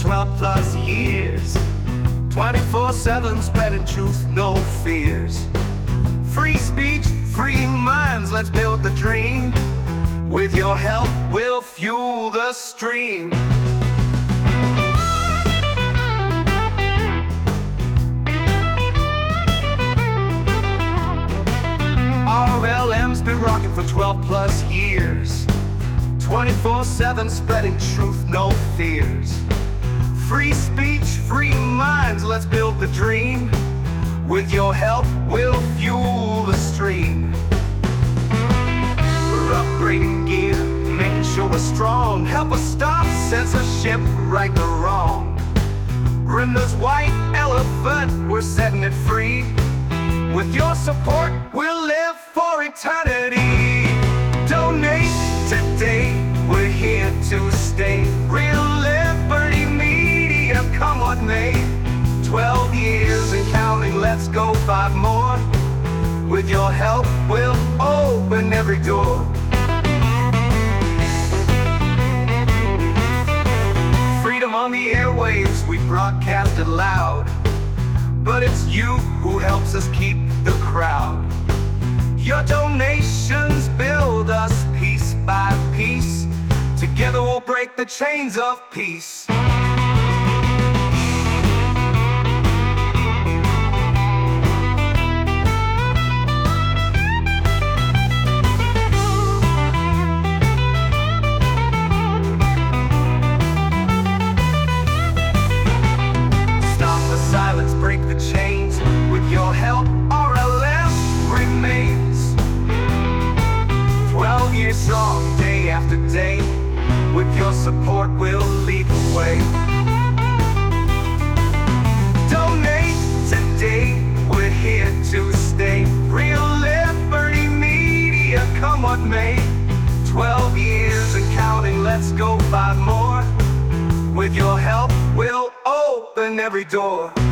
12 plus years, 24/7 spreading truth, no fears. Free speech, free minds, let's build the dream. With your help, we'll fuel the stream. RLM's been rocking for 12 plus years, 24/7 spreading truth, no fears. Free speech, free minds, let's build the dream. With your help, we'll fuel the stream. We're upgrading gear, making sure we're strong. Help us stop censorship, right the wrong. Grimdar's white elephant, we're setting it free. With your support, we'll live for eternity. Donate today, we're here to stay. Real Liberty Media, come what may. 12 years and counting, let's go 5 more. With your help, we'll open every door. Freedom on the airwaves, we broadcast it loud. But it's you who helps us keep the crowd. Your donations build us piece by piece. Together we'll break the chains of peace. Break the chains. With your help, RLM remains 12 years strong, day after day. With your support, we'll lead the way. Donate today, we're here to stay. Real Liberty Media, come what may. 12 years and counting, let's go 5 more. With your help, we'll open every door.